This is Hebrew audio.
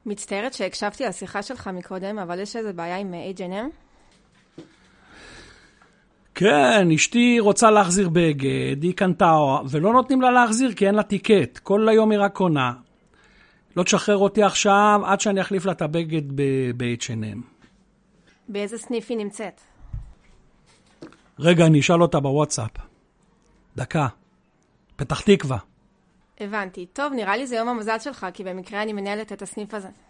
מצטערת שהקשבתי לשיחה שלך מקודם, אבל יש איזו בעיה עם H&M? כן, אשתי רוצה להחזיר בגד, היא קנתה, ולא נותנים לה להחזיר כי אין לה טיקט. כל היום היא רק קונה. לא תשחרר אותי עכשיו עד שאני אחליף לה את הבגד ב-H&M. באיזה סניף היא נמצאת? רגע, אני אשאל אותה בוואטסאפ. דקה. פתח תקווה. הבנתי. טוב, נראה לי זה יום המזל שלך, כי במקרה אני מנהלת את הסניף הזה.